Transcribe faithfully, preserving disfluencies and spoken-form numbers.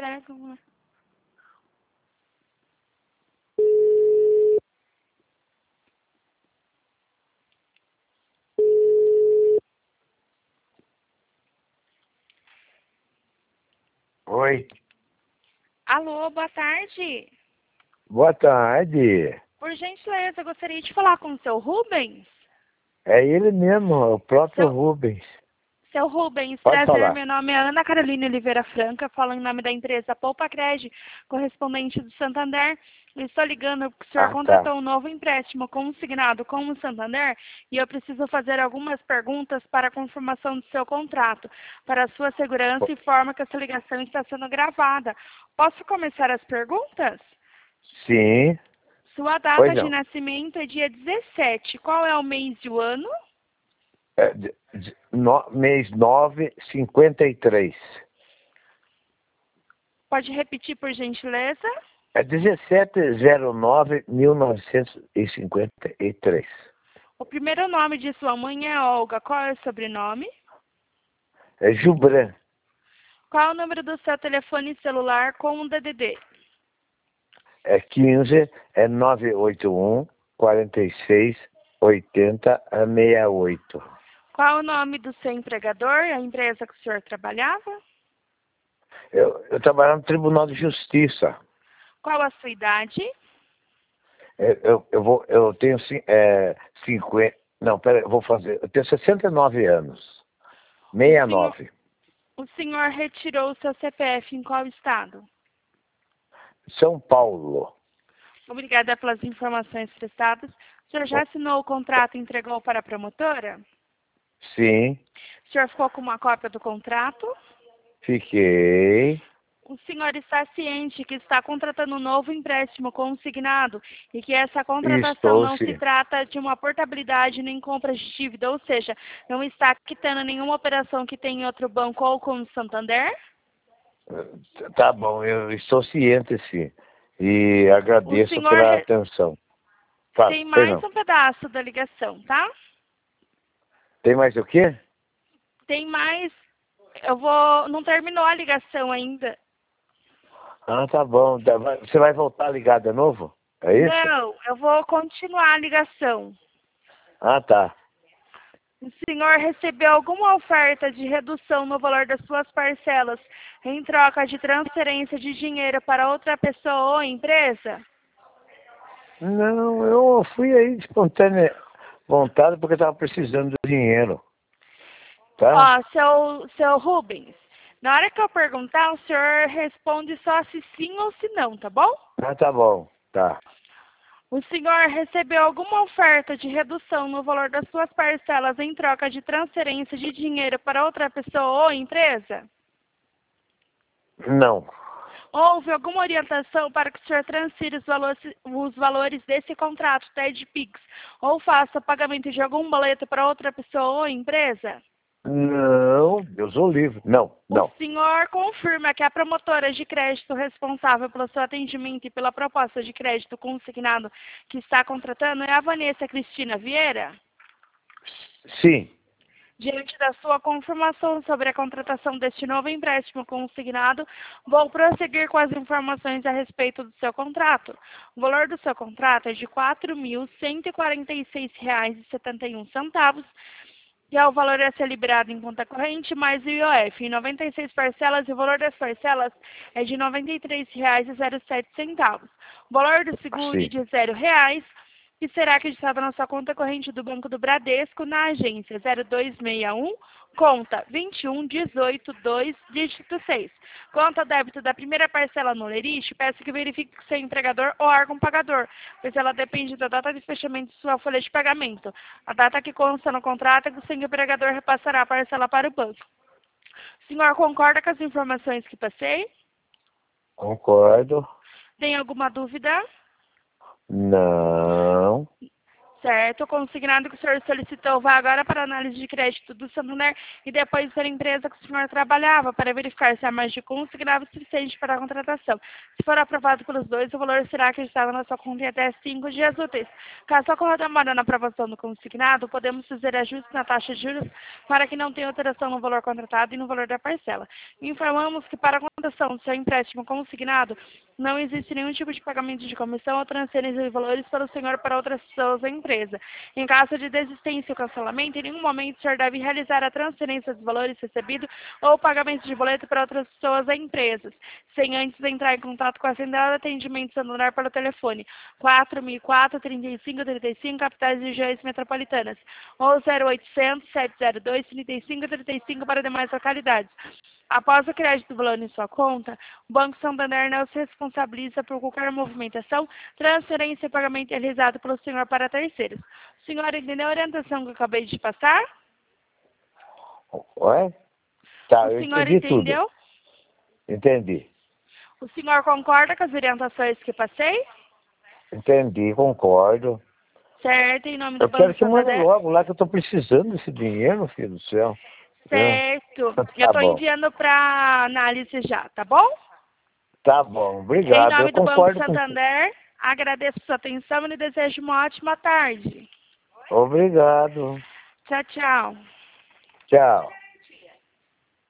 entregam. Oi. Alô, boa tarde. Boa tarde. Por gentileza, eu gostaria de falar com o seu Rubens. É ele mesmo, o próprio Seu, Rubens. seu Rubens, Pode prazer, falar. meu nome é Ana Carolina Oliveira Franca, falo em nome da empresa Poupa Cred, correspondente do Santander. Eu estou ligando porque o senhor Ah, tá. contratou um novo empréstimo consignado com o Santander e eu preciso fazer algumas perguntas para a confirmação do seu contrato, para a sua segurança e forma que essa ligação está sendo gravada. Posso começar as perguntas? Sim. Sua Pois data de não. nascimento é dia dezessete. Qual é o mês e o ano? É, de- de- no- mês nove, cinquenta e três. Pode repetir, por gentileza? É dezessete zero nove mil novecentos e cinquenta e três. O primeiro nome de sua mãe é Olga. Qual é o sobrenome? É Jubran. Qual é o número do seu telefone celular com o D D D? É quinze, é novecentos e oitenta e um, quarenta e seis, oitenta, sessenta e oito. Qual é o nome do seu empregador, a empresa que o senhor trabalhava? Eu, eu trabalho no Tribunal de Justiça. Qual a sua idade? Eu, eu, eu, vou, eu tenho cin- é, cinquenta. Não, peraí, eu vou fazer. Eu tenho sessenta e nove anos. O senhor, sessenta e nove. o senhor retirou o seu C P F em qual estado? São Paulo. Obrigada pelas informações prestadas. O senhor já assinou o contrato e entregou para a promotora? Sim, O senhor ficou com uma cópia do contrato? fiquei. O senhor está ciente que está contratando um novo empréstimo consignado e que essa contratação Estou não se sim. trata de uma portabilidade nem compra de dívida, ou seja, não está quitando nenhuma operação que tem em outro banco ou com o Santander? Tá bom, eu estou ciente, sim. E O agradeço senhor pela re- atenção. Fala, tem pois mais não. um pedaço da ligação, tá? Tem mais o quê? Tem mais. Eu vou. Não terminou a ligação ainda. Ah, tá bom. Tá- vai- Você vai voltar a ligar de novo? É isso? Não, eu vou continuar a ligação. Ah, tá. O senhor recebeu alguma oferta de redução no valor das suas parcelas em troca de transferência de dinheiro para outra pessoa ou empresa? Não, eu fui aí de espontânea vontade porque estava precisando do dinheiro. Tá? Ó, seu, seu Rubens, na hora que eu perguntar, o senhor responde só se sim ou se não, tá bom? Ah, tá bom. Tá. O senhor recebeu alguma oferta de redução no valor das suas parcelas em troca de transferência de dinheiro para outra pessoa ou empresa? Não. Houve alguma orientação para que o senhor transfira os valores, os valores desse contrato, T E D Pix, ou faça pagamento de algum boleto para outra pessoa ou empresa? Não, Deus o livre. Não, O não. senhor confirma que a promotora de crédito responsável pelo seu atendimento e pela proposta de crédito consignado que está contratando é a Vanessa Cristina Vieira? Sim. Diante da sua confirmação sobre a contratação deste novo empréstimo consignado, vou prosseguir com as informações a respeito do seu contrato. O valor do seu contrato é de quatro mil cento e quarenta e seis reais e setenta e um centavos, e é o valor a ser liberado em conta corrente mais o I O F, em noventa e seis parcelas, e o valor das parcelas é de noventa e três reais e zero sete centavos. O valor do seguro é Sim. de zero reais, que será acreditado na sua conta corrente do Banco do Bradesco, na agência zero dois seis um, conta vinte e um, dezoito, dois, dígito seis. Quanto ao débito da primeira parcela no Lerite, peço que verifique com seu empregador ou órgão pagador, pois ela depende da data de fechamento de sua folha de pagamento. A data que consta no contrato é que o seu empregador repassará a parcela para o banco. O senhor concorda com as informações que passei? Concordo. Tem alguma dúvida? Não. Certo, o consignado que o senhor solicitou vai agora para a análise de crédito do Santander e depois pela empresa que o senhor trabalhava para verificar se há mais de consignado suficiente para a contratação. Se for aprovado pelos dois, o valor será acreditado na sua conta em até cinco dias úteis. Caso ocorra demora na aprovação do consignado, podemos fazer ajustes na taxa de juros para que não tenha alteração no valor contratado e no valor da parcela. Informamos que para do seu empréstimo consignado, não existe nenhum tipo de pagamento de comissão ou transferência de valores pelo senhor para outras pessoas da empresa. Em caso de desistência ou cancelamento, em nenhum momento o senhor deve realizar a transferência dos valores recebidos ou pagamento de boleto para outras pessoas da empresa, sem antes entrar em contato com a Central de Atendimento Santander pelo telefone quatro mil e quatro, trinta e cinco, trinta e cinco, capitais e regiões metropolitanas, ou zero oitocentos, sete zero dois, trinta e cinco, trinta e cinco para demais localidades. Após o crédito do valor em sua conta, o Banco Santander não se responsabiliza por qualquer movimentação, transferência e pagamento realizado pelo senhor para terceiros. O senhor entendeu a orientação que eu acabei de passar? Ué? Tá, O eu senhor entendi entendeu? tudo. Entendi. O senhor concorda com as orientações que passei? Entendi, concordo. Certo, em nome do Eu Banco quero que mande Santander. logo lá, que eu tô precisando desse dinheiro, filho do céu. Certo. Tá Eu estou bom. enviando para análise já, tá bom? Tá bom, Em obrigado. Eu nome do Banco concordo com... Santander, agradeço sua atenção e lhe desejo uma ótima tarde. Obrigado. Tchau, tchau. Tchau.